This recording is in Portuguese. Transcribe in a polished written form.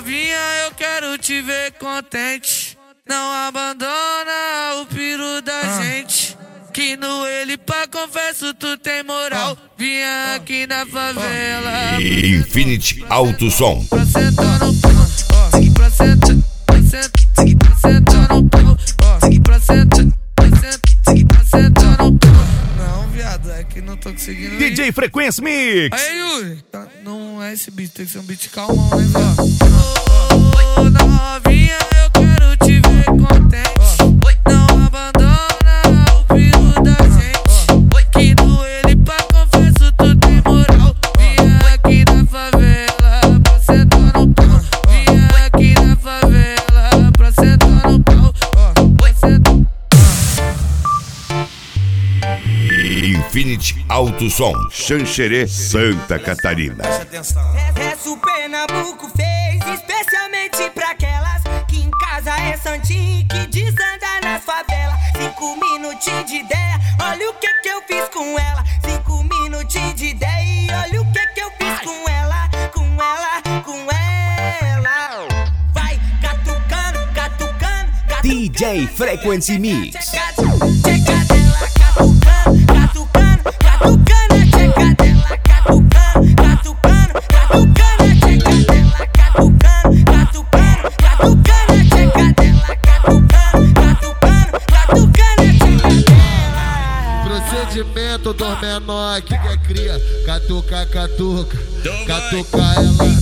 novinha, eu quero te ver contente. Não abandona o piru da gente. Que no ele pra confesso tu tem moral. Vinha aqui na favela. Infinity Alto Som. Pra sentar no pau, pra sentar, pra sentar no pau, pra sentar no pau. Não, viado, é que não tô conseguindo. DJ Frequência Mix. Aí, Yuri, não é esse beat, tem que ser um beat calmão, né, ó. Novinha, eu quero te ver contente. Não abandona o piru da gente. Que no ele pra confesso tu tem moral. Vinha aqui na favela pra sentar no pau. Vinha aqui na favela pra sentar no pau. Infinity Alto Som, Xanxerê, Santa Catarina. Essa o Pernambuco fez especialmente pra aquelas que em casa é santinho, que desanda nas favelas. 5 minutinhos de ideia, olha o que eu fiz com ela. 5 minutinhos de ideia e olha o que eu fiz com ela, com ela, com ela. Vai catucando, catucando, catucando. DJ Frequency Mix. Checa dela, catucando, catucando, catucando a checa dela, catucando, catucando, catucando a checa dela, catucando, catucando, catucando a checa dela, catucando, catucando, catucando a checa dela. Procedimento dos menores que quer cria. Catuca, catuca, catuca ela